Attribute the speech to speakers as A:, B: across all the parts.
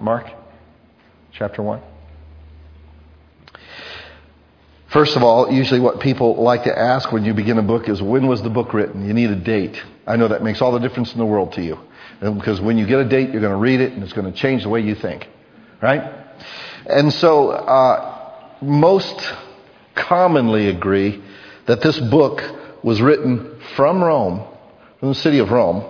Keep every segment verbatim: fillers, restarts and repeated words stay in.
A: Mark chapter one. First of all, usually what people like to ask when you begin a book is, when was the book written? You need a date. I know that makes all the difference in the world to you. Because when you get a date, you're going to read it and it's going to change the way you think. Right? And so, uh, most commonly agree that this book was written from Rome, from the city of Rome,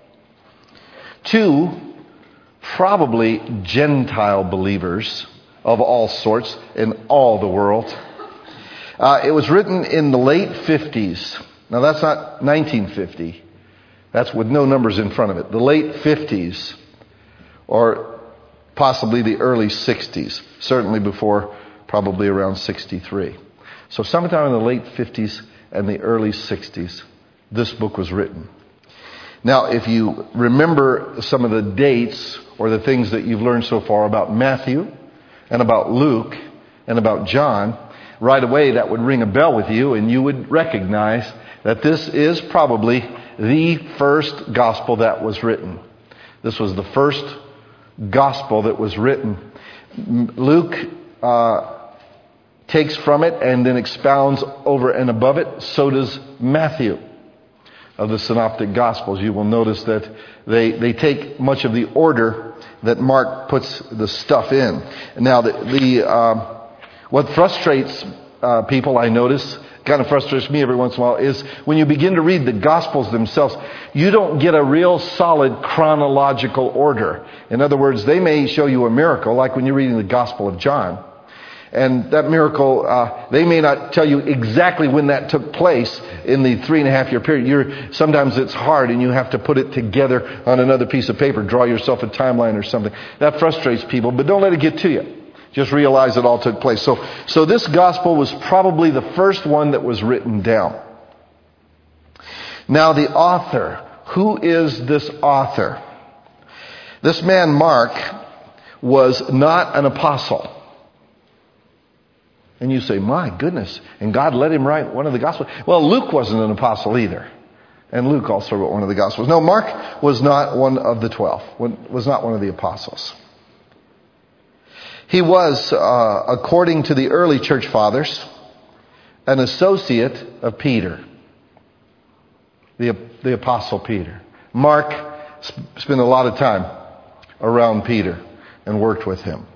A: to probably Gentile believers of all sorts in all the world. Uh, it was written in the late fifties. Now that's not nineteen fifty. That's with no numbers in front of it. The late fifties, or possibly the early sixties. Certainly before, probably around sixty-three. So sometime in the late fifties and the early sixties, this book was written. Now, if you remember some of the dates or the things that you've learned so far about Matthew and about Luke and about John, right away that would ring a bell with you and you would recognize that this is probably the first gospel that was written. This was the first gospel that was written. Luke uh, takes from it and then expounds over and above it. So does Matthew of the Synoptic Gospels. You will notice that they, they take much of the order that Mark puts the stuff in. Now, the, the uh, what frustrates uh, people, I notice, kind of frustrates me every once in a while, is when you begin to read the Gospels themselves, you don't get a real solid chronological order. In other words, they may show you a miracle, like when you're reading the Gospel of John. And that miracle, uh, they may not tell you exactly when that took place in the three and a half year period. You're, sometimes it's hard and you have to put it together on another piece of paper, draw yourself a timeline or something. That frustrates people, but don't let it get to you. Just realize it all took place. So, so this gospel was probably the first one that was written down. Now the author, who is this author? This man Mark was not an apostle. And you say, my goodness, and God let him write one of the Gospels. Well, Luke wasn't an apostle either. And Luke also wrote one of the Gospels. No, Mark was not one of the twelve, was not one of the apostles. He was, uh, according to the early church fathers, an associate of Peter, the, the apostle Peter. Mark spent a lot of time around Peter and worked with him.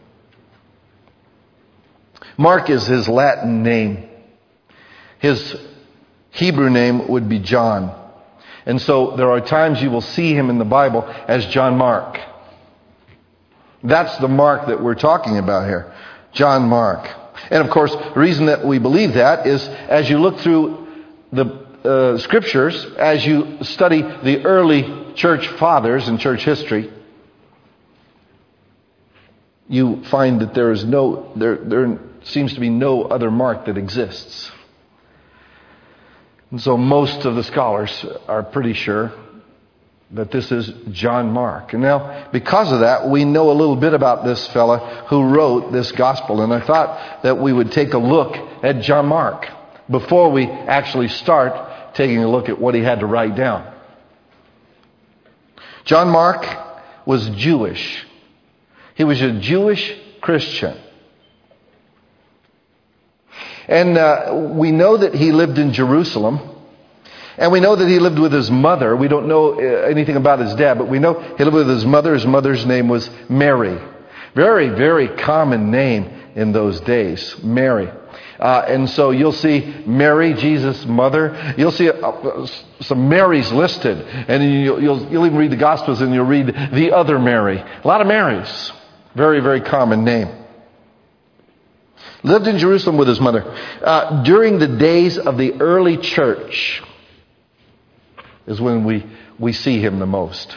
A: Mark is his Latin name. His Hebrew name would be John. And so there are times you will see him in the Bible as John Mark. That's the Mark that we're talking about here. John Mark. And of course, the reason that we believe that is as you look through the uh, scriptures, as you study the early church fathers and church history, you find that there is no, there, there seems to be no other Mark that exists. And so most of the scholars are pretty sure that this is John Mark. And now, because of that, we know a little bit about this fella who wrote this gospel. And I thought that we would take a look at John Mark before we actually start taking a look at what he had to write down. John Mark was Jewish. He was a Jewish Christian. And uh, we know that he lived in Jerusalem. And we know that he lived with his mother. We don't know anything about his dad, but we know he lived with his mother. His mother's name was Mary. Very, very common name in those days, Mary. Uh, and so you'll see Mary, Jesus' mother. You'll see uh, some Marys listed. And you'll, you'll, you'll even read the Gospels and you'll read the other Mary. A lot of Marys. Very, very common name. Lived in Jerusalem with his mother. Uh, during the days of the early church is when we, we see him the most.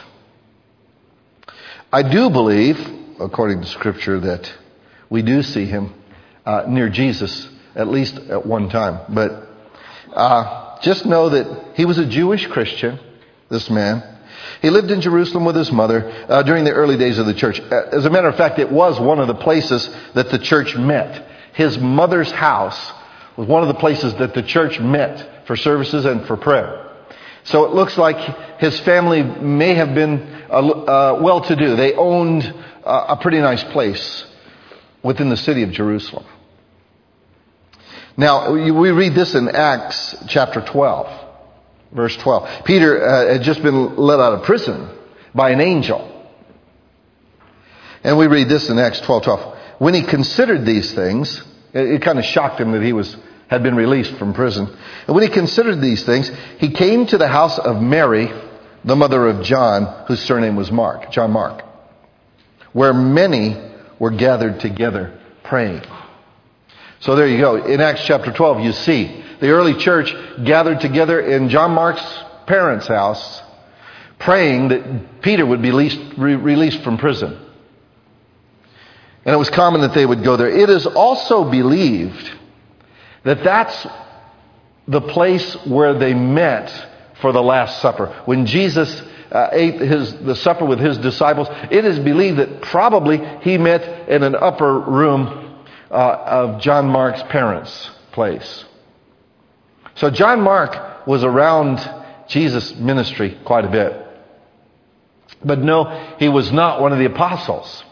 A: I do believe, according to Scripture, that we do see him uh, near Jesus, at least at one time. But uh, just know that he was a Jewish Christian, this man. He lived in Jerusalem with his mother uh, during the early days of the church. As a matter of fact, it was one of the places that the church met. His mother's house was one of the places that the church met for services and for prayer. So it looks like his family may have been uh, uh, well-to-do. They owned uh, a pretty nice place within the city of Jerusalem. Now, we read this in Acts chapter twelve, verse twelve. Peter uh, had just been let out of prison by an angel. And we read this in Acts twelve twelve. When he considered these things, it, it kind of shocked him that he was had been released from prison. And when he considered these things, he came to the house of Mary, the mother of John, whose surname was Mark, John Mark, where many were gathered together praying. So there you go. In Acts chapter twelve, you see the early church gathered together in John Mark's parents' house, praying that Peter would be released, re- released from prison. And it was common that they would go there. It is also believed that that's the place where they met for the Last Supper. When Jesus uh, ate his, the supper with his disciples, it is believed that probably he met in an upper room uh, of John Mark's parents' place. So John Mark was around Jesus' ministry quite a bit. But no, he was not one of the apostles.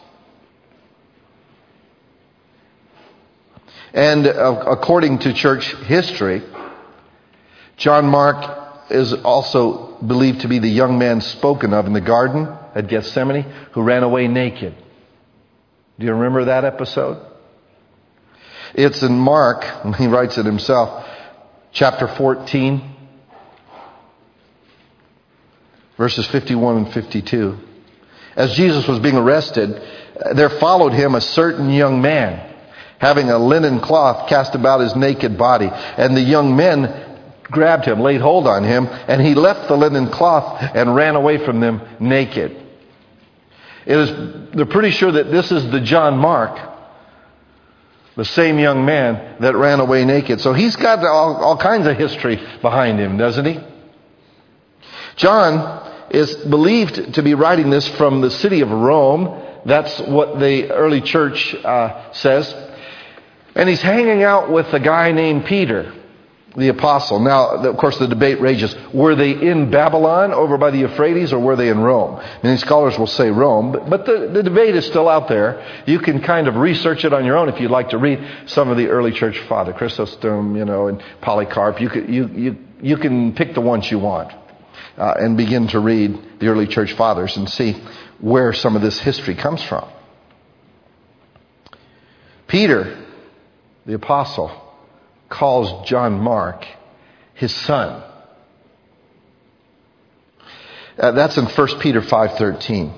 A: And uh, according to church history, John Mark is also believed to be the young man spoken of in the garden at Gethsemane who ran away naked. Do you remember that episode? It's in Mark, he writes it himself, chapter fourteen, verses fifty-one and fifty-two. As Jesus was being arrested, there followed him a certain young man, having a linen cloth cast about his naked body. And the young men grabbed him, laid hold on him, and he left the linen cloth and ran away from them naked. It is, they're pretty sure that this is the John Mark, the same young man that ran away naked. So he's got all, all kinds of history behind him, doesn't he? John is believed to be writing this from the city of Rome. That's what the early church uh, says. And he's hanging out with a guy named Peter, the apostle. Now, of course, the debate rages. Were they in Babylon over by the Euphrates, or were they in Rome? Many scholars will say Rome, but, but the, the debate is still out there. You can kind of research it on your own if you'd like to read some of the early church fathers, Chrysostom, you know, and Polycarp. You could, you, you, you can pick the ones you want uh, and begin to read the early church fathers and see where some of this history comes from. Peter, the apostle, calls John Mark his son. Uh, that's in First Peter five thirteen.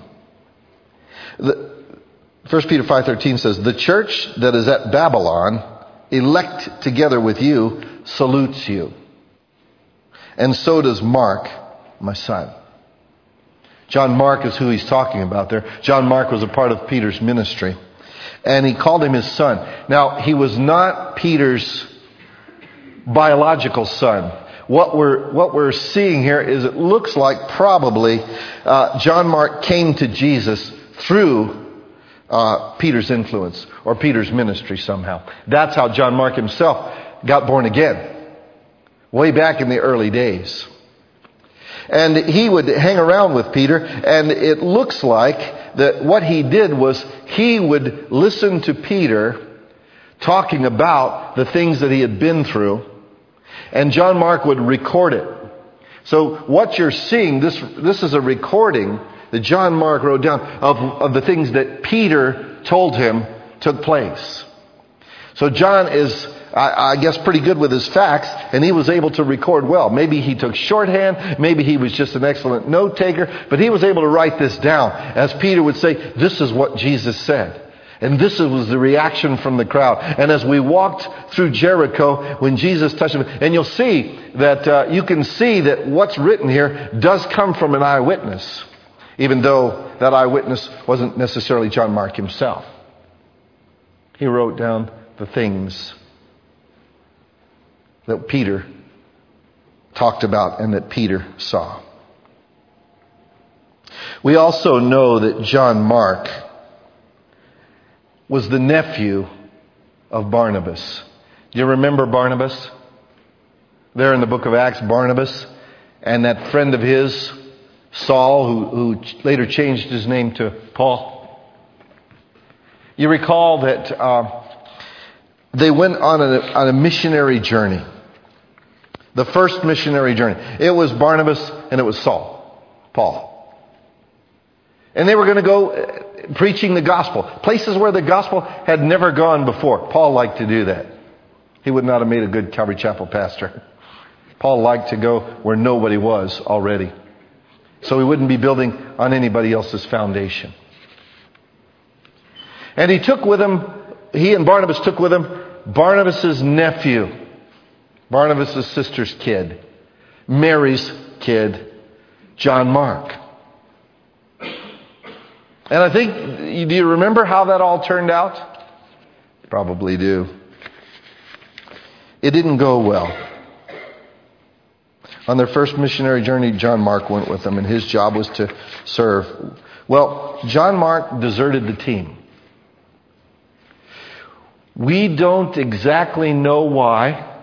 A: First Peter five thirteen says, "The church that is at Babylon, elect together with you, salutes you. And so does Mark, my son." John Mark is who he's talking about there. John Mark was a part of Peter's ministry. And he called him his son. Now, he was not Peter's biological son. What we're what we're seeing here is it looks like probably uh, John Mark came to Jesus through uh, Peter's influence or Peter's ministry somehow. That's how John Mark himself got born again, way back in the early days. And he would hang around with Peter, and it looks like that what he did was he would listen to Peter talking about the things that he had been through, and John Mark would record it. So what you're seeing, this this is a recording that John Mark wrote down of, of the things that Peter told him took place. So John is, I, I guess, pretty good with his facts, and he was able to record well. Maybe he took shorthand, maybe he was just an excellent note taker, but he was able to write this down. As Peter would say, this is what Jesus said. And this was the reaction from the crowd. And as we walked through Jericho, when Jesus touched him, and you'll see that uh, you can see that what's written here does come from an eyewitness, even though that eyewitness wasn't necessarily John Mark himself. He wrote down the things that Peter talked about and that Peter saw. We also know that John Mark was the nephew of Barnabas. Do you remember Barnabas? There in the book of Acts, Barnabas and that friend of his, Saul, who, who later changed his name to Paul. You recall that uh, they went on a, on a missionary journey. The first missionary journey. It was Barnabas and it was Saul, Paul. And they were going to go preaching the gospel. Places where the gospel had never gone before. Paul liked to do that. He would not have made a good Calvary Chapel pastor. Paul liked to go where nobody was already. So he wouldn't be building on anybody else's foundation. And he took with him, he and Barnabas took with him Barnabas' nephew, Barnabas' sister's kid, Mary's kid, John Mark. And I think, do you remember how that all turned out? Probably do. It didn't go well. On their first missionary journey, John Mark went with them, and his job was to serve. Well, John Mark deserted the team. We don't exactly know why.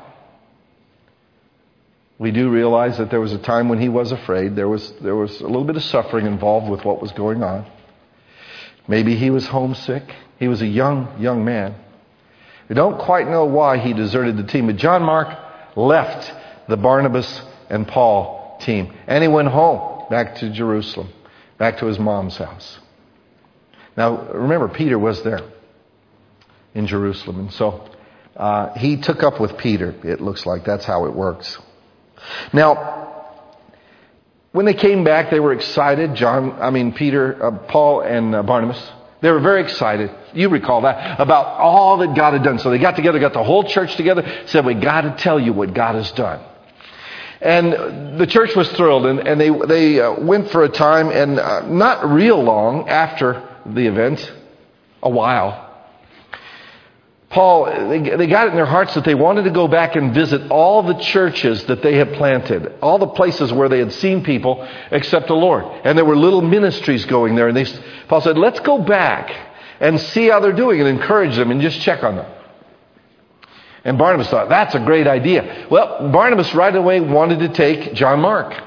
A: We do realize that there was a time when he was afraid. There was, there was a little bit of suffering involved with what was going on. Maybe he was homesick. He was a young, young man. We don't quite know why he deserted the team. But John Mark left the Barnabas and Paul team. And he went home, back to Jerusalem, back to his mom's house. Now, remember, Peter was there in Jerusalem. And so uh, he took up with Peter, it looks like. That's how it works. Now, when they came back, they were excited. John, I mean, Peter, uh, Paul, and uh, Barnabas. They were very excited. You recall that, about all that God had done. So they got together, got the whole church together, said, we got to tell you what God has done. And the church was thrilled, and, and they they uh, went for a time, and uh, not real long after the event, a while, Paul, they, they got it in their hearts that they wanted to go back and visit all the churches that they had planted, all the places where they had seen people except the Lord. And there were little ministries going there. And they, Paul said, let's go back and see how they're doing and encourage them and just check on them. And Barnabas thought, that's a great idea. Well, Barnabas right away wanted to take John Mark.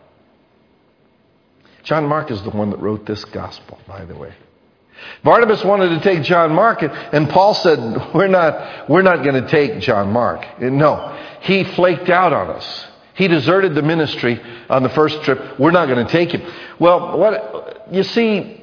A: John Mark is the one that wrote this gospel, by the way. Barnabas wanted to take John Mark, and Paul said, we're not, we're not going to take John Mark. And no, he flaked out on us. He deserted the ministry on the first trip. We're not going to take him. Well, what you see,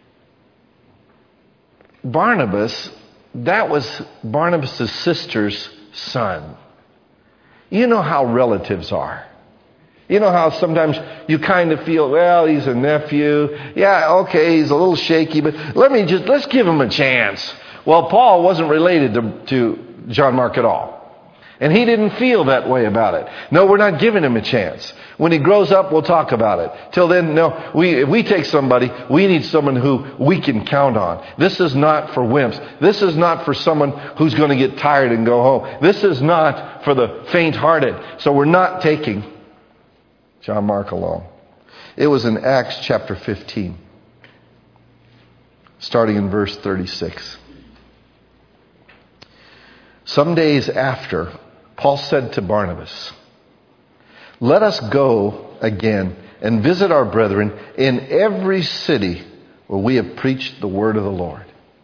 A: Barnabas, that was Barnabas' sister's son. You know how relatives are. You know how sometimes you kind of feel, well, he's a nephew. Yeah, okay, he's a little shaky, but let me just, let's give him a chance. Well, Paul wasn't related to, to John Mark at all. And he didn't feel that way about it. No, we're not giving him a chance. When he grows up, we'll talk about it. Till then, no, we, if we take somebody, we need someone who we can count on. This is not for wimps. This is not for someone who's going to get tired and go home. This is not for the faint-hearted. So we're not taking John Mark along. It was in Acts chapter fifteen, starting in verse thirty-six. Some days after, Paul said to Barnabas, let us go again and visit our brethren in every city where we have preached the word of the Lord.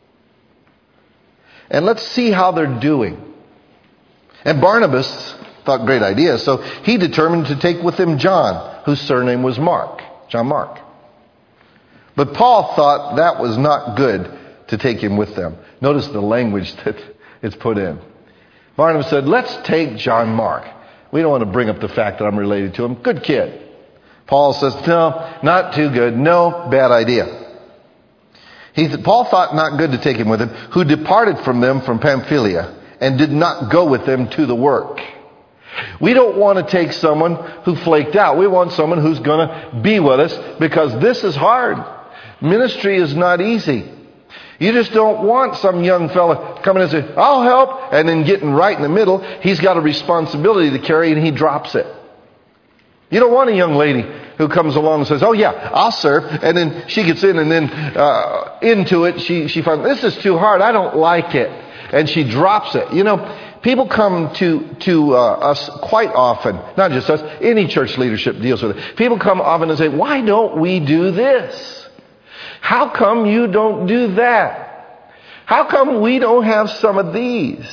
A: And let's see how they're doing. And Barnabas thought, great idea. So he determined to take with him John, whose surname was Mark, John Mark. But Paul thought that was not good to take him with them. Notice the language that it's put in. Barnabas said, let's take John Mark. We don't want to bring up the fact that I'm related to him. Good kid. Paul says, no, not too good. No, bad idea. He th- Paul thought not good to take him with him, who departed from them from Pamphylia and did not go with them to the work. We don't want to take someone who flaked out. We want someone who's going to be with us, because this is hard. Ministry is not easy. You just don't want some young fella coming and say, I'll help, and then getting right in the middle. He's got a responsibility to carry and he drops it. You don't want a young lady who comes along and says, oh yeah, I'll serve, and then she gets in and then uh, into it, she, she finds, this is too hard, I don't like it. And she drops it. You know, People come to, to uh, us quite often, not just us, any church leadership deals with it. People come often and say, why don't we do this? How come you don't do that? How come we don't have some of these?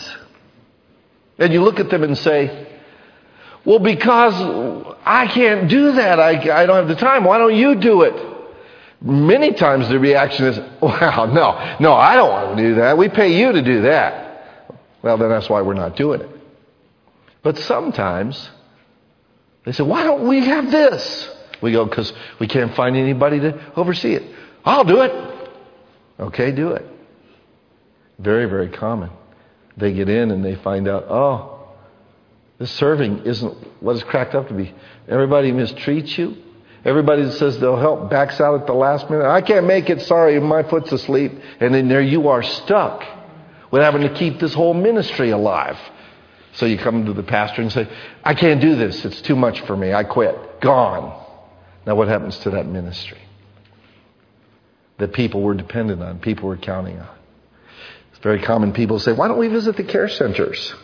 A: And you look at them and say, well, because I can't do that. I, I don't have the time. Why don't you do it? Many times the reaction is, wow, no, no, I don't want to do that. We pay you to do that. Well, then that's why we're not doing it. But sometimes they say, why don't we have this? We go, because we can't find anybody to oversee it. I'll do it. Okay, do it. Very, very common. They get in and they find out, oh, this serving isn't what it's cracked up to be. Everybody mistreats you. Everybody that says they'll help backs out at the last minute. I can't make it. Sorry, my foot's asleep. And then there you are stuck with having to keep this whole ministry alive. So you come to the pastor and say, I can't do this. It's too much for me. I quit. Gone. Now what happens to that ministry that people were dependent on, people were counting on? It's very common. People say, why don't we visit the care centers?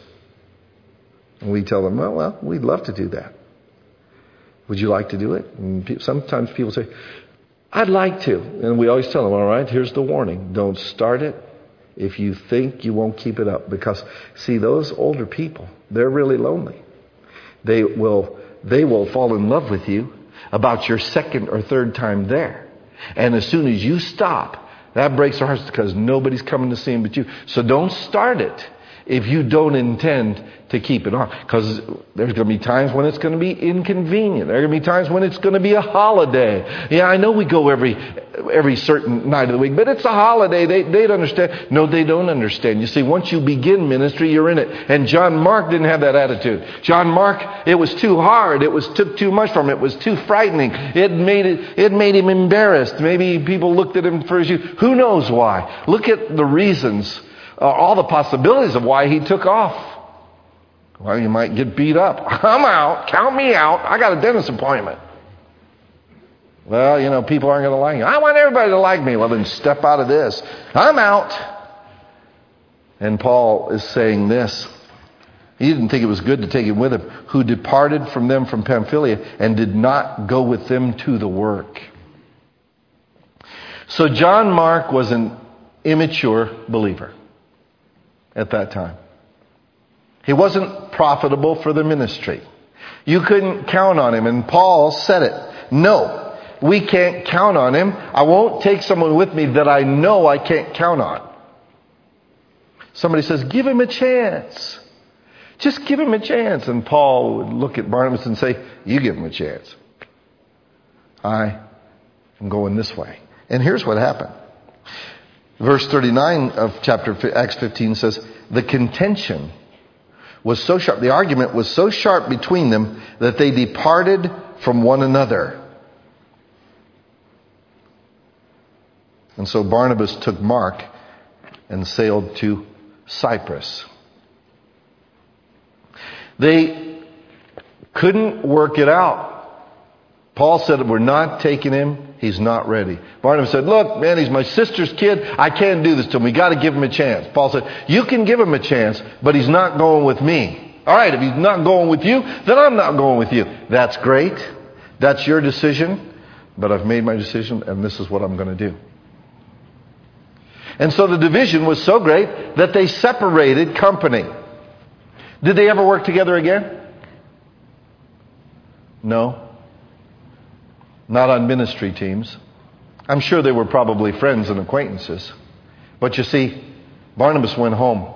A: And we tell them, well, well, we'd love to do that. Would you like to do it? And pe- sometimes people say, I'd like to. And we always tell them, all right, here's the warning. Don't start it if you think you won't keep it up. Because, see, those older people, they're really lonely. They will, they will fall in love with you about your second or third time there. And as soon as you stop, that breaks their hearts because nobody's coming to see them but you. So don't start it if you don't intend to keep it on. Because there's going to be times when it's going to be inconvenient. There are going to be times when it's going to be a holiday. Yeah, I know we go every every certain night of the week, but it's a holiday. They, they'd understand. No, they don't understand. You see, once you begin ministry, you're in it. And John Mark didn't have that attitude. John Mark, it was too hard. It was took too much from him. It was too frightening. It made it, it made him embarrassed. Maybe people looked at him for his youth. Who knows why? Look at the reasons, uh, all the possibilities of why he took off. Well, you might get beat up. I'm out. Count me out. I got a dentist appointment. Well, you know, people aren't going to like you. I want everybody to like me. Well, then step out of this. I'm out. And Paul is saying this. He didn't think it was good to take him with him. Who departed from them from Pamphylia and did not go with them to the work. So John Mark was an immature believer at that time. He wasn't profitable for the ministry. You couldn't count on him. And Paul said it. No. We can't count on him. I won't take someone with me that I know I can't count on. Somebody says, give him a chance. Just give him a chance. And Paul would look at Barnabas and say, you give him a chance. I am going this way. And here's what happened. Verse thirty-nine of chapter Acts fifteen says, the contention was so sharp, the argument was so sharp between them that they departed from one another. And so Barnabas took Mark and sailed to Cyprus. They couldn't work it out. Paul said, we're not taking him. He's not ready. Barnabas said, look, man, he's my sister's kid. I can't do this to him. We got to give him a chance. Paul said, you can give him a chance, but he's not going with me. All right, if he's not going with you, then I'm not going with you. That's great. That's your decision. But I've made my decision, and this is what I'm going to do. And so the division was so great that they separated company. Did they ever work together again? No. Not on ministry teams. I'm sure they were probably friends and acquaintances. But you see, Barnabas went home.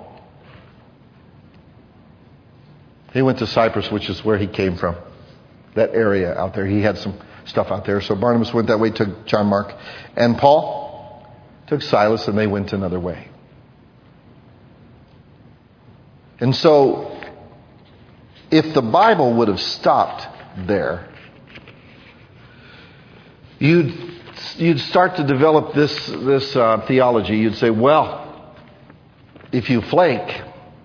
A: He went to Cyprus, which is where he came from. That area out there. He had some stuff out there. So Barnabas went that way, took John Mark. And Paul took Silas, and they went another way. And so, if the Bible would have stopped there, you'd you'd start to develop this this uh, theology. You'd say, well, if you flake,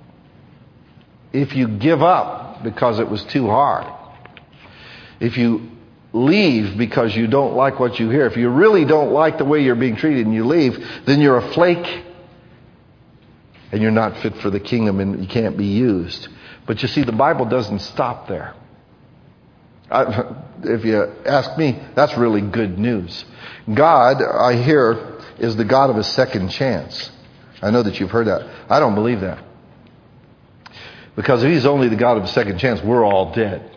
A: if you give up because it was too hard, if you leave because you don't like what you hear, if you really don't like the way you're being treated and you leave, then you're a flake. and you're not fit for the kingdom and you can't be used. But you see, the Bible doesn't stop there. I, if you ask me, that's really good news. God, I hear, is the God of a second chance. I know that you've heard that. I don't believe that. Because if He's only the God of a second chance, we're all dead.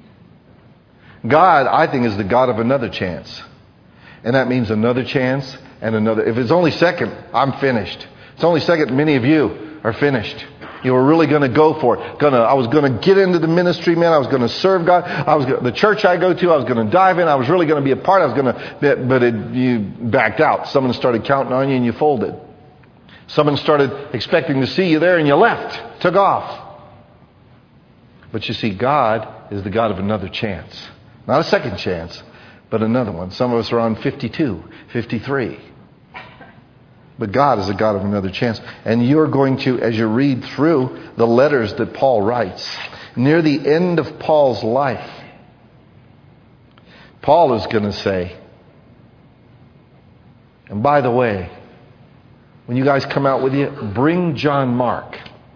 A: God, I think, is the God of another chance. And that means another chance and another. If it's only second, I'm finished. It's only second, many of you are finished. You were really going to go for it. Gonna, I was going to get into the ministry, man. I was going to serve God. I was gonna, the church I go to, I was going to dive in. I was really going to be a part. I was going to, but it, you backed out. Someone started counting on you and you folded. Someone started expecting to see you there and you left, took off. But you see, God is the God of another chance. Not a second chance, but another one. Some of us are on fifty-two, fifty-three. But God is a God of another chance. And you're going to, as you read through the letters that Paul writes, near the end of Paul's life, Paul is going to say, and by the way, when you guys come out with you, bring John Mark.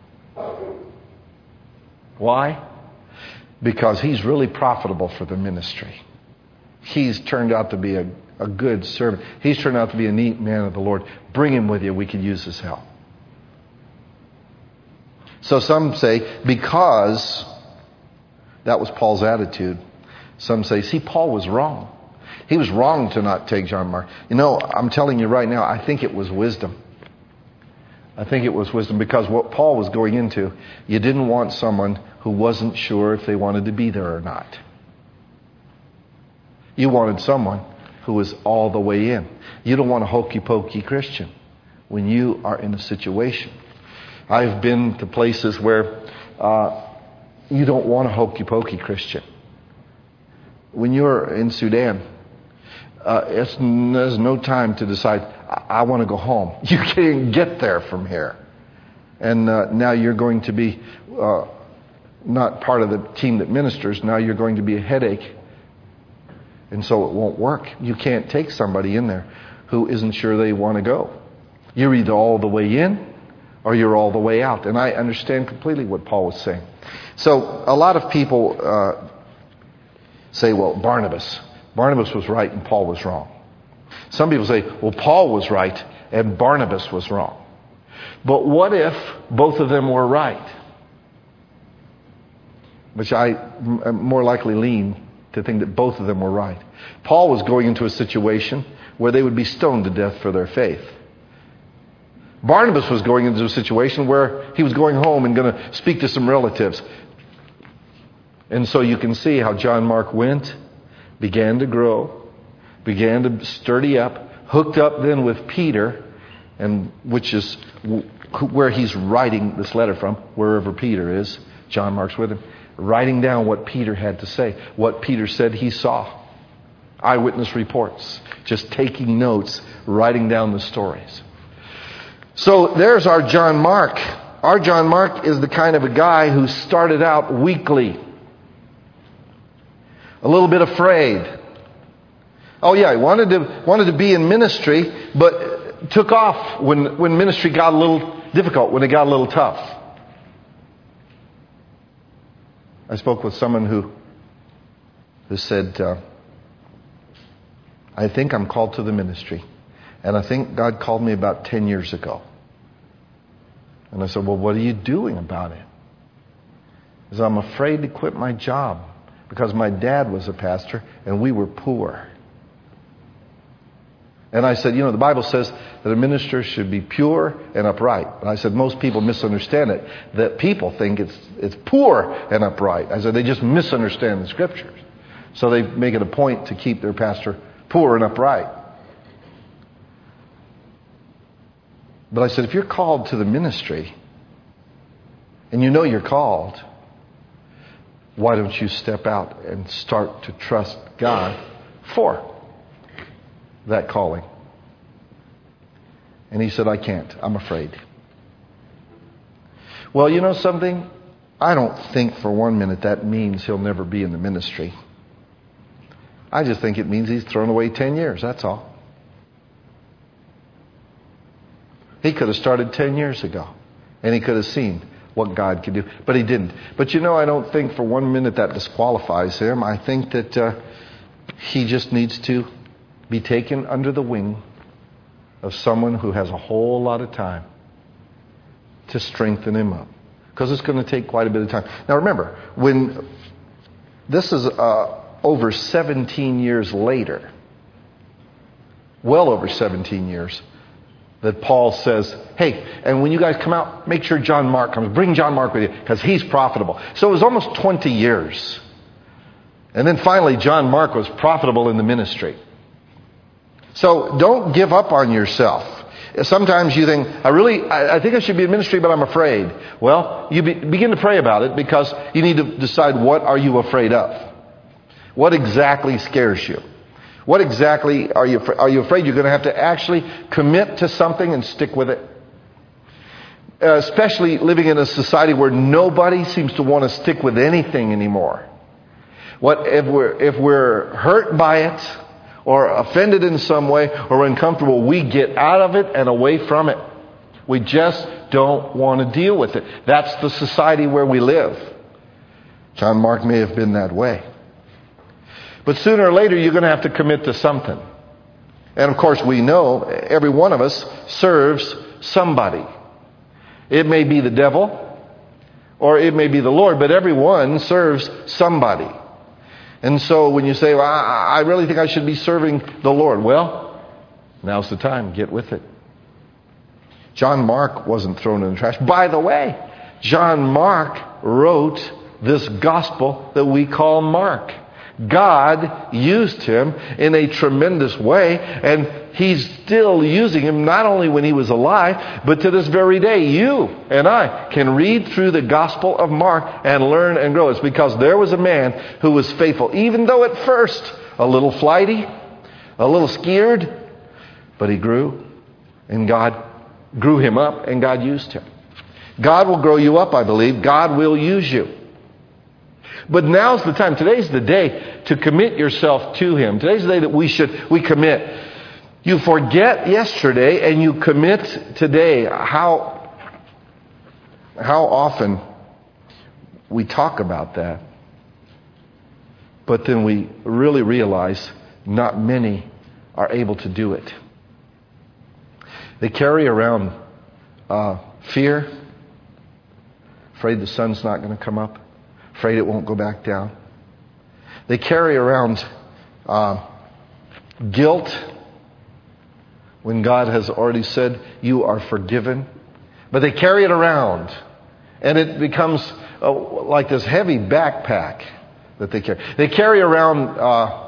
A: Why? Because he's really profitable for the ministry. He's turned out to be a, a good servant. He's turned out to be a neat man of the Lord. Bring him with you. We could use his help. So some say, because that was Paul's attitude, some say, see, Paul was wrong. He was wrong to not take John Mark. You know, I'm telling you right now, I think it was wisdom. I think it was wisdom, because what Paul was going into, you didn't want someone who wasn't sure if they wanted to be there or not. You wanted someone who was all the way in. You don't want a hokey-pokey Christian when you are in a situation. I've been to places where uh, you don't want a hokey-pokey Christian. When you're in Sudan, uh, it's, there's no time to decide, I, I want to go home. You can't get there from here. And uh, now you're going to be uh, not part of the team that ministers. Now you're going to be a headache. And so it won't work. You can't take somebody in there who isn't sure they want to go. You're either all the way in or you're all the way out. And I understand completely what Paul was saying. So a lot of people uh, say, well, Barnabas. Barnabas was right and Paul was wrong. Some people say, well, Paul was right and Barnabas was wrong. But what if both of them were right? Which I m- more likely lean to think that both of them were right. Paul was going into a situation where they would be stoned to death for their faith. Barnabas was going into a situation where he was going home and going to speak to some relatives. And so you can see how John Mark went, began to grow, began to sturdy up, hooked up then with Peter, and which is where he's writing this letter from, wherever Peter is. John Mark's with him. Writing down what Peter had to say, what Peter said he saw. Eyewitness reports. Just taking notes, writing down the stories. So there's our John Mark. Our John Mark is the kind of a guy who started out weakly. A little bit afraid. Oh yeah, he wanted to, wanted to be in ministry, but took off when, when ministry got a little difficult, when it got a little tough. I spoke with someone who who said, uh, I think I'm called to the ministry. And I think God called me about ten years ago. And I said, well, what are you doing about it? He said, I'm afraid to quit my job because my dad was a pastor and we were poor. And I said, you know, the Bible says that a minister should be pure and upright. And I said, most people misunderstand it. That people think it's it's poor and upright. I said, they just misunderstand the scriptures. So they make it a point to keep their pastor poor and upright. But I said, if you're called to the ministry, and you know you're called, why don't you step out and start to trust God for that calling? And he said, I can't. I'm afraid. Well, you know something? I don't think for one minute that means he'll never be in the ministry. I just think it means he's thrown away ten years. That's all. He could have started ten years ago. And he could have seen what God could do. But he didn't. But you know, I don't think for one minute that disqualifies him. I think that uh, he just needs to be taken under the wing of someone who has a whole lot of time to strengthen him up. Because it's going to take quite a bit of time. Now remember, when this is uh, over seventeen years later, well over seventeen years, that Paul says, hey, and when you guys come out, make sure John Mark comes. Bring John Mark with you, because he's profitable. So it was almost twenty years. And then finally, John Mark was profitable in the ministry. So don't give up on yourself. Sometimes you think, I really, I, I think I should be in ministry, but I'm afraid. Well, you be, begin to pray about it, because you need to decide, what are you afraid of? What exactly scares you? What exactly are you are you afraid you're going to have to actually commit to something and stick with it? Uh, especially living in a society where nobody seems to want to stick with anything anymore. What if we're if we're hurt by it, or offended in some way, or uncomfortable, we get out of it and away from it. We just don't want to deal with it. That's the society where we live. John Mark may have been that way. But sooner or later, you're going to have to commit to something. And of course, we know every one of us serves somebody. It may be the devil, or it may be the Lord, but everyone serves somebody. And so when you say, well, I really think I should be serving the Lord. Well, now's the time. Get with it. John Mark wasn't thrown in the trash. By the way, John Mark wrote this gospel that we call Mark. God used him in a tremendous way, and He's still using him not only when he was alive, but to this very day. You and I can read through the Gospel of Mark and learn and grow. It's because there was a man who was faithful, even though at first a little flighty, a little scared, but he grew, and God grew him up, and God used him. God will grow you up, I believe. God will use you. But now's the time. Today's the day to commit yourself to Him. Today's the day that we should we commit. You forget yesterday and you commit today. How how often we talk about that, but then we really realize not many are able to do it. They carry around uh, fear, afraid the sun's not going to come up, afraid it won't go back down. They carry around uh, guilt when God has already said you are forgiven. But they carry it around, and it becomes uh, like this heavy backpack that they carry. They carry around uh,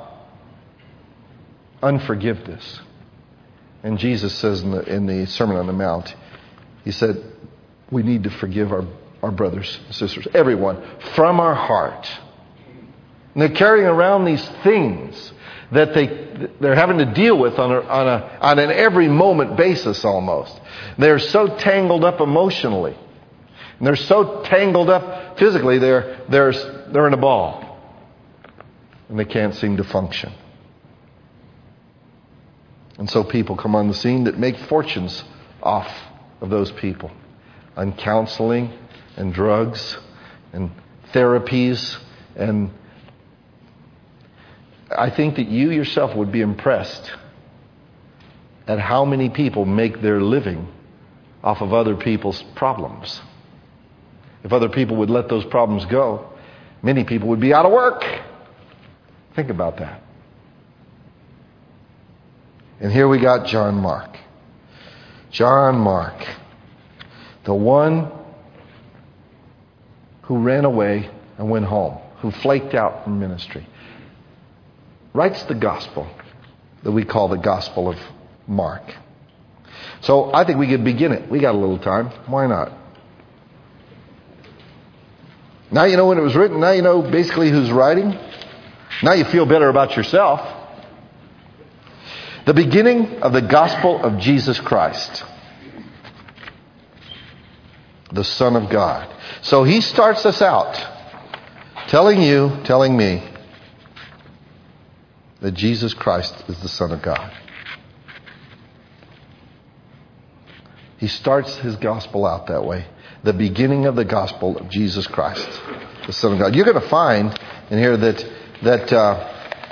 A: unforgiveness. And Jesus says in the, in the Sermon on the Mount, He said, we need to forgive our our brothers and sisters, everyone, from our heart. And they're carrying around these things that they they're having to deal with on a, on a on an every moment basis almost. They're so tangled up emotionally, and they're so tangled up physically. They're they're they're in a ball, and they can't seem to function. And so people come on the scene that make fortunes off of those people, on counseling and drugs and therapies. And I think that you yourself would be impressed at how many people make their living off of other people's problems. If other people would let those problems go, many people would be out of work. Think about that. And here we got John Mark. John Mark, the one who ran away and went home, who flaked out from ministry, writes the gospel that we call the Gospel of Mark. So I think we could begin it. We got a little time. Why not? Now you know when it was written. Now you know basically who's writing. Now you feel better about yourself. The beginning of the gospel of Jesus Christ, the Son of God. So he starts us out telling you, telling me that Jesus Christ is the Son of God. He starts his gospel out that way. The beginning of the gospel of Jesus Christ, the Son of God. You're going to find in here that that uh,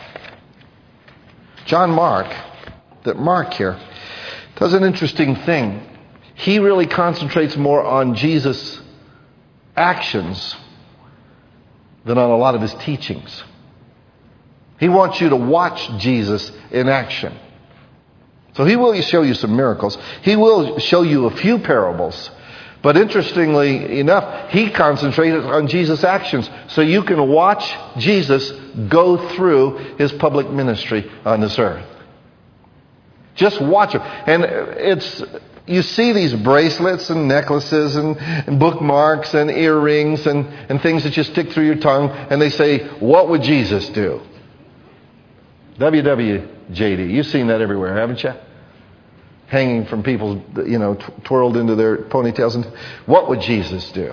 A: John Mark, that Mark here, does an interesting thing. He really concentrates more on Jesus' actions than on a lot of his teachings. He wants you to watch Jesus in action. So he will show you some miracles. He will show you a few parables. But interestingly enough, he concentrated on Jesus' actions. So you can watch Jesus go through his public ministry on this earth. Just watch him. And it's, you see these bracelets and necklaces and, and bookmarks and earrings and, and things that you stick through your tongue. And they say, what would Jesus do? W W J D. You've seen that everywhere, haven't you? Hanging from people, you know, twirled into their ponytails. And what would Jesus do?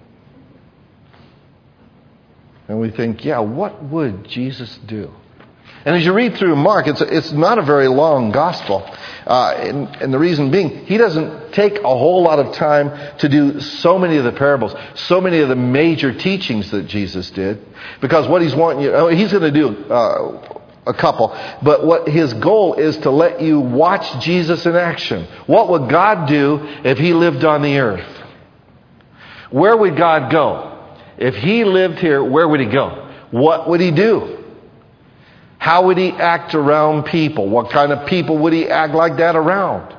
A: And we think, yeah, what would Jesus do? And as you read through Mark, it's it's not a very long gospel. Uh, and, and the reason being, he doesn't take a whole lot of time to do so many of the parables, so many of the major teachings that Jesus did. Because what he's wanting you, oh, he's going to do uh, a couple. But what his goal is to let you watch Jesus in action. What would God do if he lived on the earth? Where would God go? If he lived here, where would he go? What would he do? How would he act around people? What kind of people would he act like that around?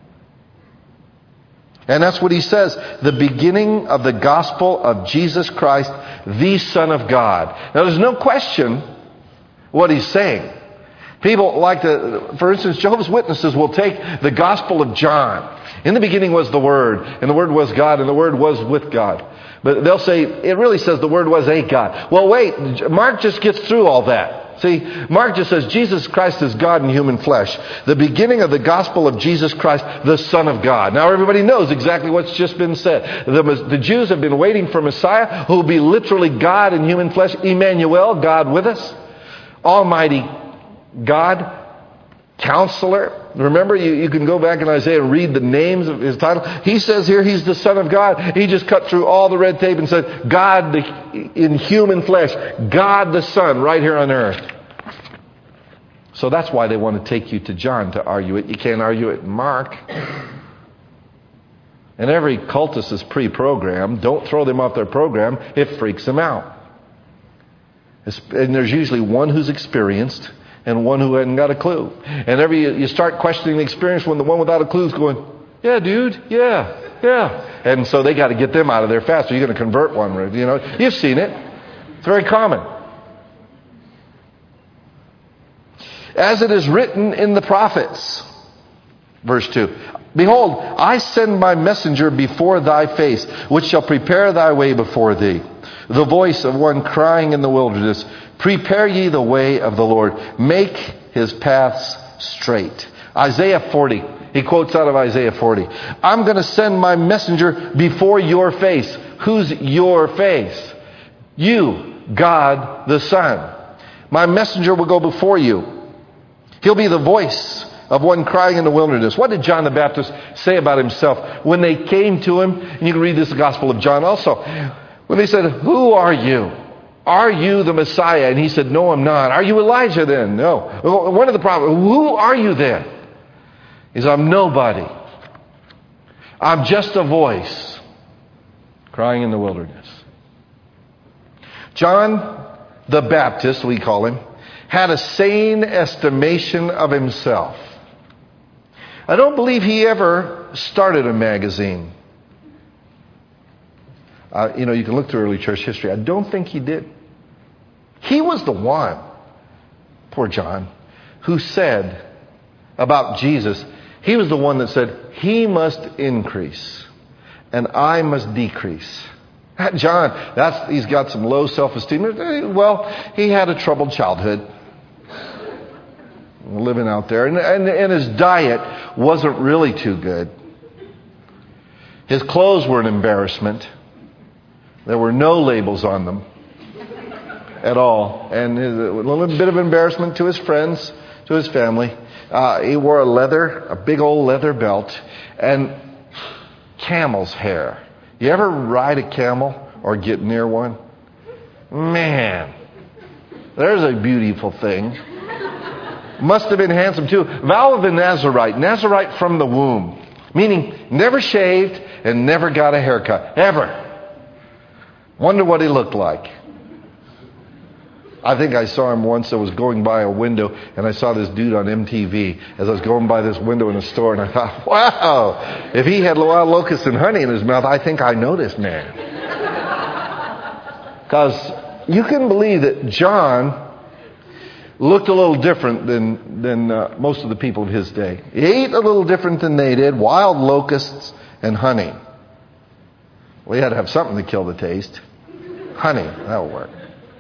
A: And that's what he says. The beginning of the gospel of Jesus Christ, the Son of God. Now there's no question what he's saying. People like to, for instance, Jehovah's Witnesses will take the Gospel of John. In the beginning was the Word, and the Word was God, and the Word was with God. But they'll say, it really says the Word was a God. Well, wait, Mark just gets through all that. See, Mark just says Jesus Christ is God in human flesh. The beginning of the gospel of Jesus Christ, the Son of God. Now everybody knows exactly what's just been said. The, the Jews have been waiting for Messiah who will be literally God in human flesh. Emmanuel, God with us. Almighty God. Counselor. Remember, you, you can go back in Isaiah and read the names of his title. He says here he's the Son of God. He just cut through all the red tape and said, God the, in human flesh. God the Son right here on earth. So that's why they want to take you to John to argue it. You can't argue it in Mark. And every cultist is pre-programmed. Don't throw them off their program. It freaks them out. And there's usually one who's experienced and one who hadn't got a clue. And every you start questioning the experience when the one without a clue is going, yeah, dude, yeah, yeah. And so they got to get them out of there fast. Or you're going to convert one. You know, you've seen it. It's very common. As it is written in the prophets, verse two. Behold, I send my messenger before thy face, which shall prepare thy way before thee. The voice of one crying in the wilderness, prepare ye the way of the Lord. Make his paths straight. Isaiah forty. He quotes out of Isaiah forty. I'm going to send my messenger before your face. Who's your face? You, God the Son. My messenger will go before you. He'll be the voice of one crying in the wilderness. What did John the Baptist say about himself when they came to him? And you can read this Gospel of John also. When they said, who are you? Are you the Messiah? And he said, no, I'm not. Are you Elijah then? No. One of the prophets. Who are you then? He said, I'm nobody. I'm just a voice crying in the wilderness. John the Baptist, we call him, had a sane estimation of himself. I don't believe he ever started a magazine. Uh, you know, you can look through early church history. I don't think he did. He was the one, poor John, who said about Jesus, he was the one that said, he must increase and I must decrease. That John, that's he's got some low self-esteem. Well, he had a troubled childhood. Living out there. And, and, and his diet wasn't really too good. His clothes were an embarrassment. There were no labels on them at all. And his, a little bit of embarrassment to his friends, to his family. Uh, he wore a leather, a big old leather belt. And camel's hair. You ever ride a camel or get near one? Man, there's a beautiful thing. Must have been handsome too. Vow of a Nazarite. Nazarite from the womb. Meaning never shaved and never got a haircut. Ever. Wonder what he looked like. I think I saw him once. I was going by a window and I saw this dude on M T V as I was going by this window in a store, and I thought, wow, if he had wild locusts and honey in his mouth, I think I know this man. Because you can believe that John looked a little different than, than uh, most of the people of his day. He ate a little different than they did. Wild locusts and honey. We had to have something to kill the taste. Honey, that'll work.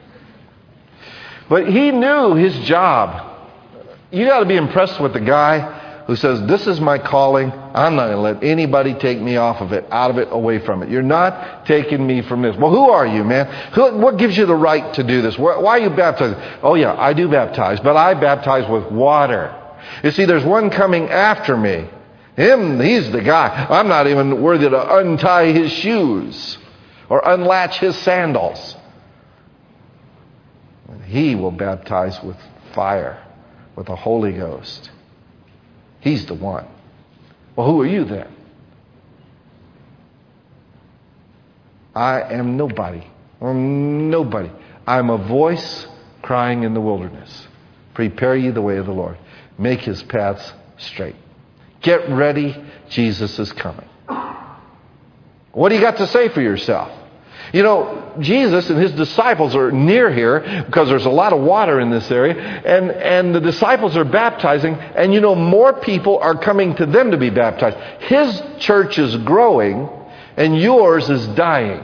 A: But he knew his job. You got to be impressed with the guy who says, this is my calling. I'm not going to let anybody take me off of it, out of it, away from it. You're not taking me from this. Well, who are you, man? Who, what gives you the right to do this? Why are you baptizing? Oh, yeah, I do baptize, but I baptize with water. You see, there's one coming after me. Him, he's the guy. I'm not even worthy to untie his shoes or unlatch his sandals. He will baptize with fire, with the Holy Ghost. He's the one. Well, who are you then? I am nobody. I'm nobody. I'm a voice crying in the wilderness. Prepare ye the way of the Lord. Make his paths straight. Get ready. Jesus is coming. What do you got to say for yourself? You know, Jesus and his disciples are near here because there's a lot of water in this area, and, and the disciples are baptizing, and you know, more people are coming to them to be baptized. His church is growing, and yours is dying.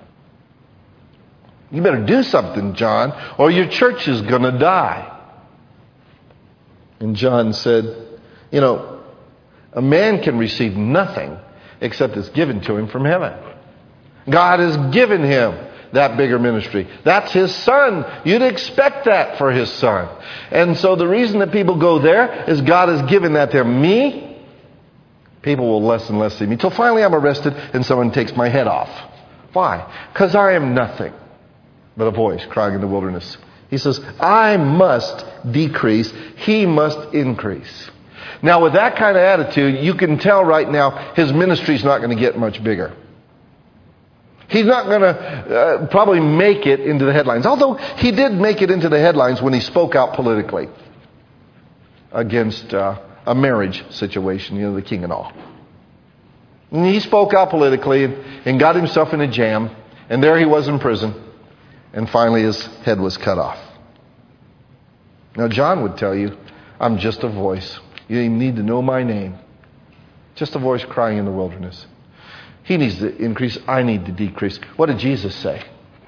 A: You better do something, John, or your church is going to die. And John said, you know, a man can receive nothing except it's given to him from heaven. God has given him that bigger ministry. That's his son. You'd expect that for his son. And so the reason that people go there is God has given that to me. People will less and less see me. Till finally I'm arrested and someone takes my head off. Why? Because I am nothing but a voice crying in the wilderness. He says, I must decrease. He must increase. Now with that kind of attitude, you can tell right now his ministry is not going to get much bigger. He's not going to uh, probably make it into the headlines. Although he did make it into the headlines when he spoke out politically against uh, a marriage situation, you know, the king and all. And he spoke out politically and, and got himself in a jam. And there he was in prison. And finally his head was cut off. Now John would tell you, I'm just a voice. You don't even need to know my name. Just a voice crying in the wilderness. He needs to increase. I need to decrease. What did Jesus say?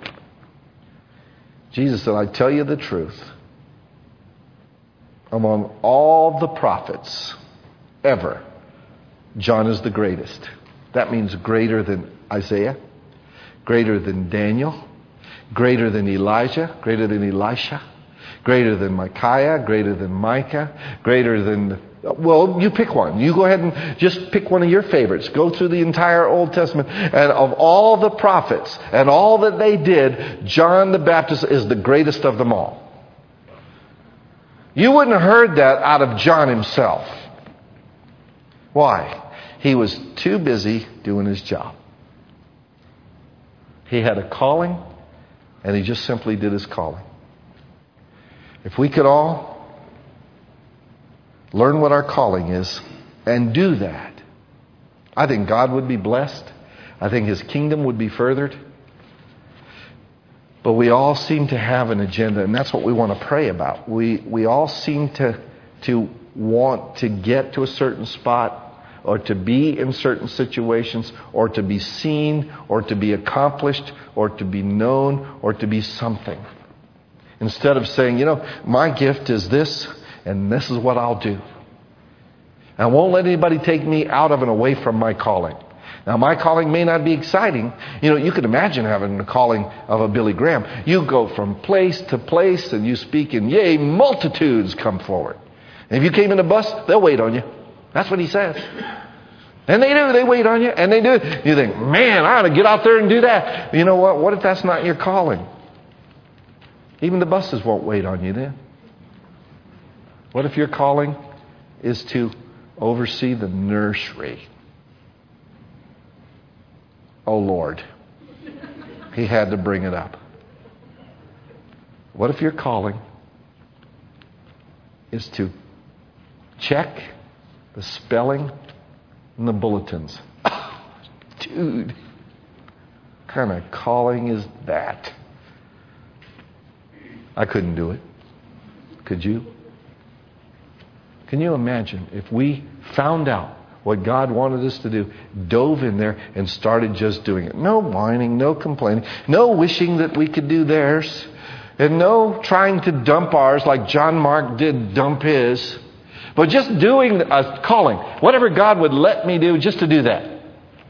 A: Jesus said, I tell you the truth. Among all the prophets ever, John is the greatest. That means greater than Isaiah, greater than Daniel, greater than Elijah, greater than Elisha, greater than Micaiah, greater than Micah, greater than... Well, you pick one. You go ahead and just pick one of your favorites. Go through the entire Old Testament. And of all the prophets and all that they did, John the Baptist is the greatest of them all. You wouldn't have heard that out of John himself. Why? He was too busy doing his job. He had a calling, and he just simply did his calling. If we could all learn what our calling is and do that, I think God would be blessed. I think his kingdom would be furthered. But we all seem to have an agenda, and that's what we want to pray about. We we all seem to to want to get to a certain spot, or to be in certain situations, or to be seen, or to be accomplished, or to be known, or to be something. Instead of saying, you know, my gift is this, and this is what I'll do. I won't let anybody take me out of and away from my calling. Now, my calling may not be exciting. You know, you can imagine having the calling of a Billy Graham. You go from place to place and you speak, and yea, multitudes come forward. And if you came in a bus, they'll wait on you. That's what he says. And they do. They wait on you. And they do. You think, man, I ought to get out there and do that. You know what? What if that's not your calling? Even the buses won't wait on you then. What if your calling is to oversee the nursery? Oh, Lord. He had to bring it up. What if your calling is to check the spelling in the bulletins? Oh, dude, what kind of calling is that? I couldn't do it. Could you? Can you imagine if we found out what God wanted us to do, dove in there and started just doing it? No whining, no complaining, no wishing that we could do theirs, and no trying to dump ours like John Mark did dump his, but just doing a calling. Whatever God would let me do, just to do that.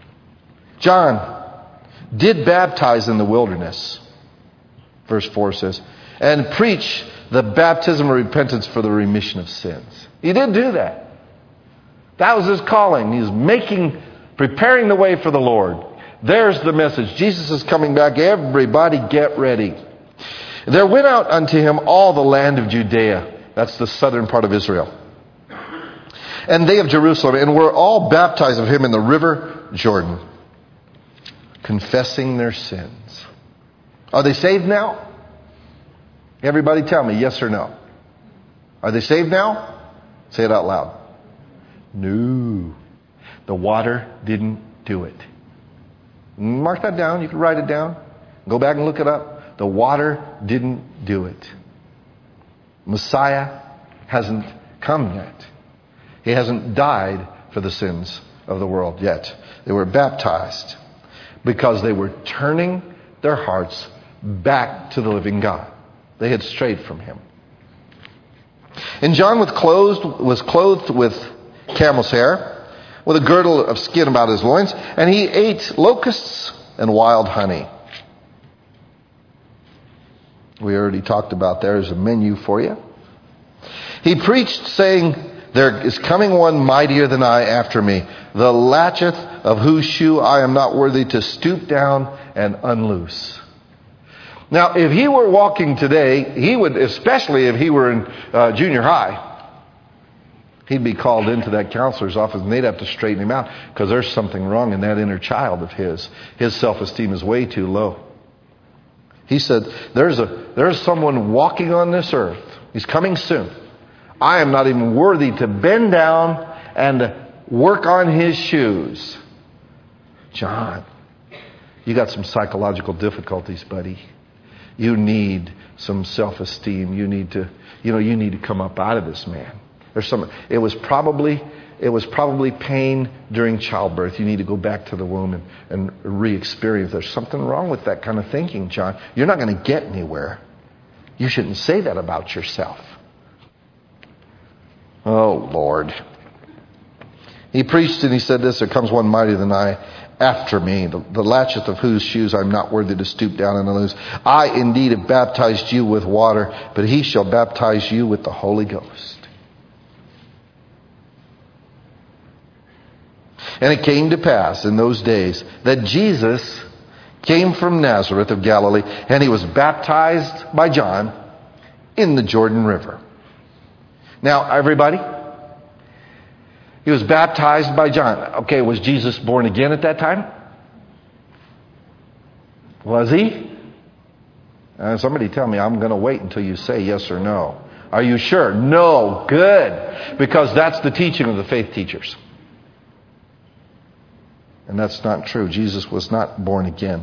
A: John did baptize in the wilderness, verse four says, and preach the baptism of repentance for the remission of sins. He did do that. That was his calling. He was making, preparing the way for the Lord. There's the message. Jesus is coming back. Everybody get ready. There went out unto him all the land of Judea. That's the southern part of Israel. And they of Jerusalem, and were all baptized of him in the river Jordan, confessing their sins. Are they saved now? Everybody tell me, yes or no. Are they saved now? Say it out loud. No. The water didn't do it. Mark that down. You can write it down. Go back and look it up. The water didn't do it. Messiah hasn't come yet. He hasn't died for the sins of the world yet. They were baptized because they were turning their hearts back to the living God. They had strayed from him. And John was clothed, was clothed with camel's hair, with a girdle of skin about his loins, and he ate locusts and wild honey. We already talked about there's a menu for you. He preached, saying, there is coming one mightier than I after me, the latchet of whose shoe I am not worthy to stoop down and unloose. Now, if he were walking today, he would, especially if he were in uh, junior high, he'd be called into that counselor's office and they'd have to straighten him out because there's something wrong in that inner child of his. His self-esteem is way too low. He said, there's a there's someone walking on this earth. He's coming soon. I am not even worthy to bend down and work on his shoes. John, you got some psychological difficulties, buddy. You need some self-esteem. You need to, you know, you need to come up out of this, man. There's some. It was probably, it was probably pain during childbirth. You need to go back to the womb and, and re-experience. There's something wrong with that kind of thinking, John. You're not going to get anywhere. You shouldn't say that about yourself. Oh, Lord. He preached and he said this, there comes one mightier than I after me, the, the latchet of whose shoes I'm not worthy to stoop down and unloose. I indeed have baptized you with water, but he shall baptize you with the Holy Ghost. And it came to pass in those days that Jesus came from Nazareth of Galilee, and he was baptized by John in the Jordan River. Now, everybody, he was baptized by John. Okay, was Jesus born again at that time? Was he? Uh, somebody tell me. I'm going to wait until you say yes or no. Are you sure? No. Good. Because that's the teaching of the faith teachers. And that's not true. Jesus was not born again.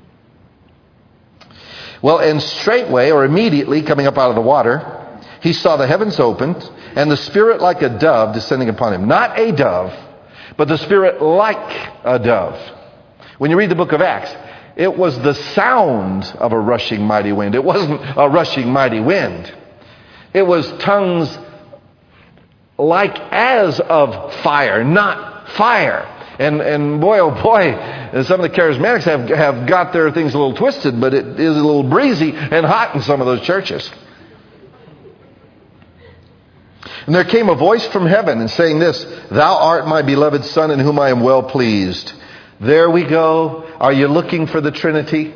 A: Well, and straightway, or immediately, coming up out of the water, he saw the heavens opened, and the Spirit like a dove descending upon him. Not a dove, but the Spirit like a dove. When you read the book of Acts, it was the sound of a rushing mighty wind. It wasn't a rushing mighty wind. It was tongues like as of fire, not fire. And and boy, oh boy, some of the charismatics have, have got their things a little twisted, but it is a little breezy and hot in some of those churches. And there came a voice from heaven and saying this, Thou art my beloved Son in whom I am well pleased. There we go. Are you looking for the Trinity?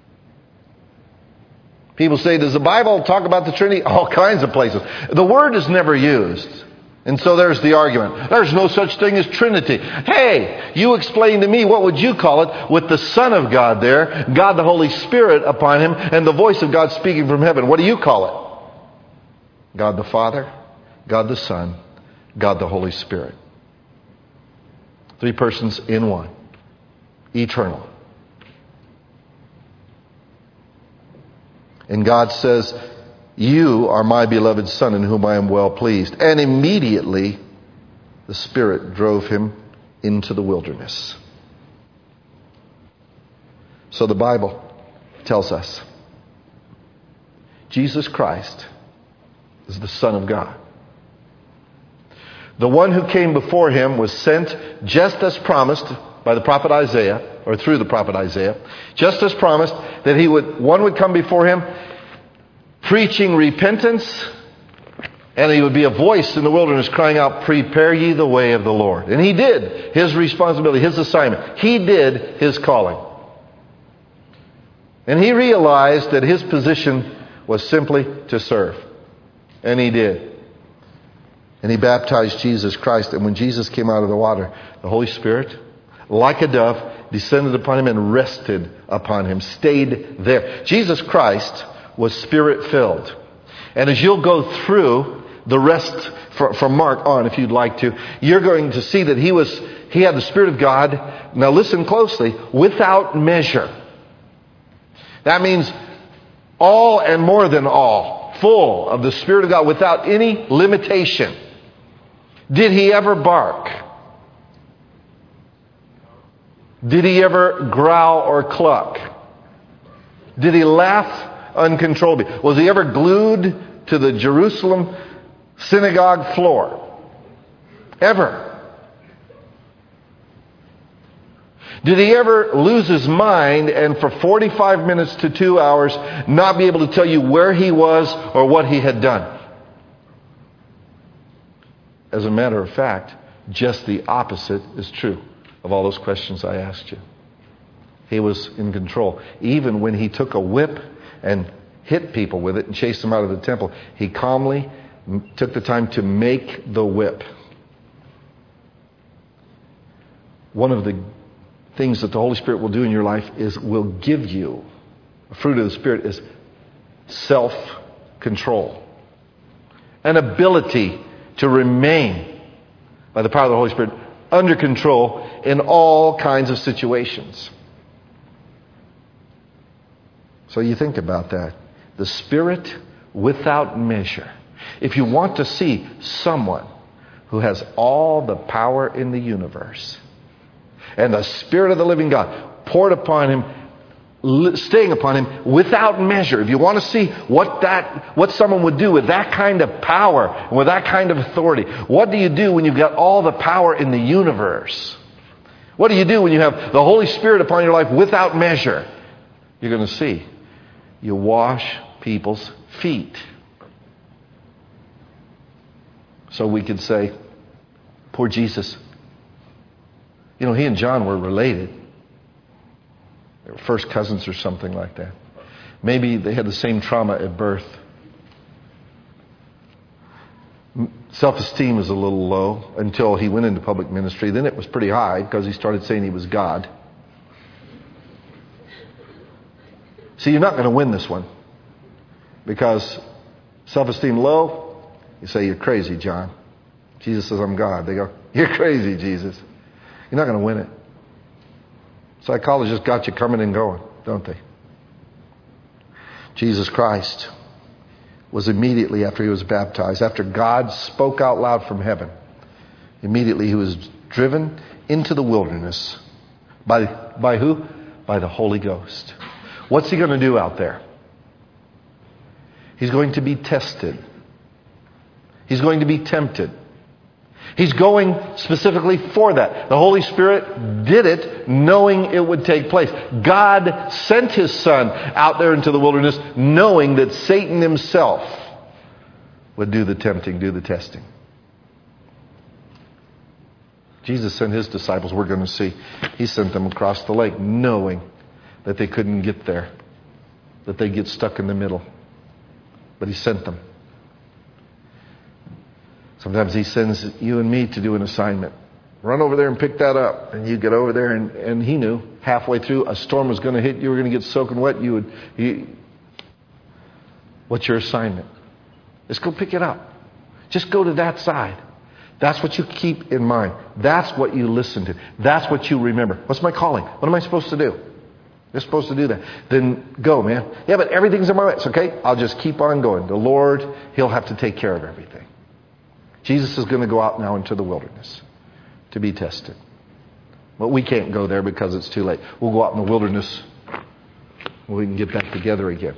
A: People say, does the Bible talk about the Trinity? All kinds of places. The word is never used. And so there's the argument. There's no such thing as Trinity. Hey, you explain to me, what would you call it with the Son of God there, God the Holy Spirit upon him, and the voice of God speaking from heaven? What do you call it? God the Father, God the Son, God the Holy Spirit. Three persons in one. Eternal. And God says, You are my beloved Son in whom I am well pleased. And immediately the Spirit drove him into the wilderness. So the Bible tells us Jesus Christ is the Son of God. The one who came before him was sent just as promised by the prophet Isaiah, or through the prophet Isaiah, just as promised that he would, one would come before him preaching repentance, and he would be a voice in the wilderness crying out, Prepare ye the way of the Lord. And he did his responsibility, his assignment. He did his calling. And he realized that his position was simply to serve. And he did. And he baptized Jesus Christ. And when Jesus came out of the water, the Holy Spirit, like a dove, descended upon him and rested upon him, stayed there. Jesus Christ was Spirit-filled. And as you'll go through the rest from Mark on, if you'd like to, you're going to see that he was he had the Spirit of God, now listen closely, without measure. That means all and more than all, full of the Spirit of God without any limitation. Did he ever bark? Did he ever growl or cluck? Did he laugh uncontrollably? Was he ever glued to the Jerusalem synagogue floor? Ever? Did he ever lose his mind and for forty-five minutes to two hours not be able to tell you where he was or what he had done? As a matter of fact, just the opposite is true of all those questions I asked you. He was in control. Even when he took a whip and hit people with it and chased them out of the temple, he calmly took the time to make the whip. One of the things that the Holy Spirit will do in your life is will give you, a fruit of the Spirit is self-control. An ability to remain, by the power of the Holy Spirit, under control in all kinds of situations. So you think about that. The Spirit without measure. If you want to see someone who has all the power in the universe, and the Spirit of the living God poured upon him, staying upon him without measure. If you want to see what that, what someone would do with that kind of power and with that kind of authority, what do you do when you've got all the power in the universe? What do you do when you have the Holy Spirit upon your life without measure? You're going to see. You wash people's feet. So we could say, poor Jesus. You know, he and John were related. They were first cousins or something like that. Maybe they had the same trauma at birth. Self-esteem was a little low until he went into public ministry. Then it was pretty high because he started saying he was God. See, you're not going to win this one. Because self-esteem low, you say, you're crazy, John. Jesus says, I'm God. They go, you're crazy, Jesus. You're not going to win it. Psychologists got you coming and going, don't they? Jesus Christ was immediately after he was baptized, after God spoke out loud from heaven, immediately he was driven into the wilderness. By, by who? By the Holy Ghost. What's he going to do out there? He's going to be tested. He's going to be tempted. He's going specifically for that. The Holy Spirit did it knowing it would take place. God sent his Son out there into the wilderness knowing that Satan himself would do the tempting, do the testing. Jesus sent his disciples, we're going to see. He sent them across the lake knowing that they couldn't get there, that they'd get stuck in the middle. But he sent them. Sometimes he sends you and me to do an assignment. Run over there and pick that up. And you get over there, and, and he knew halfway through a storm was going to hit. You were going to get soaking wet. You would. You, what's your assignment? Just go pick it up. Just go to that side. That's what you keep in mind. That's what you listen to. That's what you remember. What's my calling? What am I supposed to do? You're supposed to do that. Then go, man. Yeah, but everything's in my way. It's okay. I'll just keep on going. The Lord, he'll have to take care of everything. Jesus is going to go out now into the wilderness to be tested. But we can't go there because it's too late. We'll go out in the wilderness when we can get back together again.